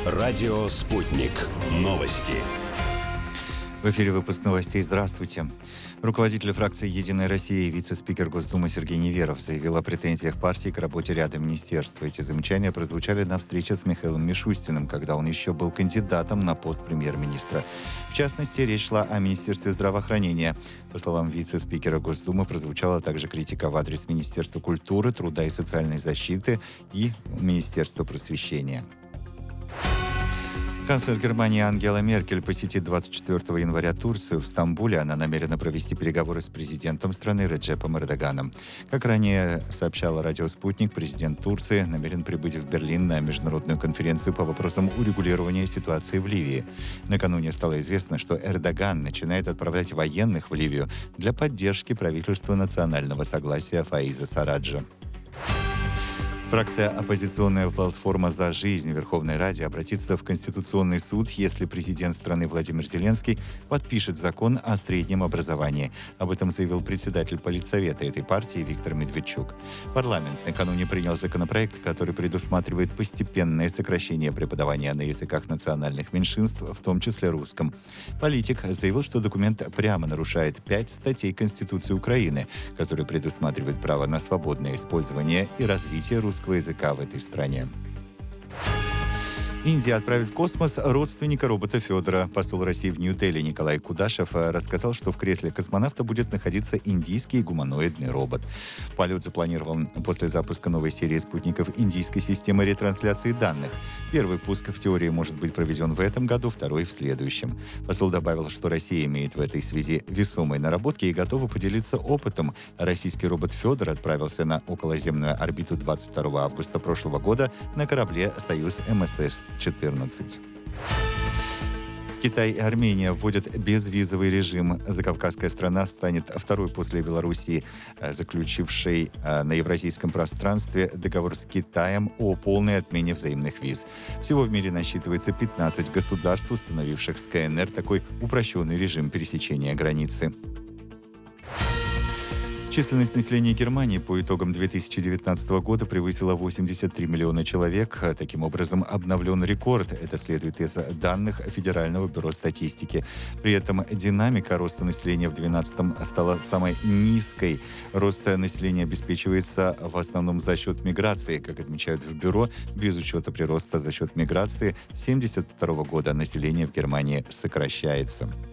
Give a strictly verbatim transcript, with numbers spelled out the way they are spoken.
Радио «Спутник». Новости. В эфире выпуск новостей. Здравствуйте. Руководитель фракции «Единая Россия» и вице-спикер Госдумы Сергей Неверов заявил о претензиях партии к работе ряда министерств. Эти замечания прозвучали на встрече с Михаилом Мишустиным, когда он еще был кандидатом на пост премьер-министра. В частности, речь шла о Министерстве здравоохранения. По словам вице-спикера Госдумы, прозвучала также критика в адрес Министерства культуры, труда и социальной защиты и Министерства просвещения. Канцлер Германии Ангела Меркель посетит двадцать четвёртого января Турцию. В Стамбуле она намерена провести переговоры с президентом страны Реджепом Эрдоганом. Как ранее сообщала радио «Спутник», президент Турции намерен прибыть в Берлин на международную конференцию по вопросам урегулирования ситуации в Ливии. Накануне стало известно, что Эрдоган начинает отправлять военных в Ливию для поддержки правительства национального согласия Фаиза Сараджа. Фракция «Оппозиционная платформа за жизнь» Верховной Раде обратится в Конституционный суд, если президент страны Владимир Зеленский подпишет закон о среднем образовании. Об этом заявил председатель политсовета этой партии Виктор Медведчук. Парламент накануне принял законопроект, который предусматривает постепенное сокращение преподавания на языках национальных меньшинств, в том числе русском. Политик заявил, что документ прямо нарушает пять статей Конституции Украины, которые предусматривают право на свободное использование и развитие русского языка в этой стране. Индия отправит в космос родственника робота Федора. Посол России в Нью-Дели Николай Кудашев рассказал, что в кресле космонавта будет находиться индийский гуманоидный робот. Полет запланирован после запуска новой серии спутников индийской системы ретрансляции данных. Первый пуск в теории может быть проведен в этом году, второй в следующем. Посол добавил, что Россия имеет в этой связи весомые наработки и готова поделиться опытом. Российский робот Федор отправился на околоземную орбиту двадцать второго августа прошлого года на корабле «Союз эм эс эс четырнадцать». Китай и Армения вводят безвизовый режим. Закавказская страна станет второй после Белоруссии, заключившей на евразийском пространстве договор с Китаем о полной отмене взаимных виз. Всего в мире насчитывается пятнадцать государств, установивших с ка эн эр такой упрощенный режим пересечения границы. Численность населения Германии по итогам две тысячи девятнадцатого года превысила восемьдесят три миллиона человек. Таким образом, обновлен рекорд. Это следует из данных Федерального бюро статистики. При этом динамика роста населения в две тысячи двенадцатом стала самой низкой. Рост населения обеспечивается в основном за счет миграции. Как отмечают в бюро, без учета прироста за счет миграции с тысяча девятьсот семьдесят второго года население в Германии сокращается.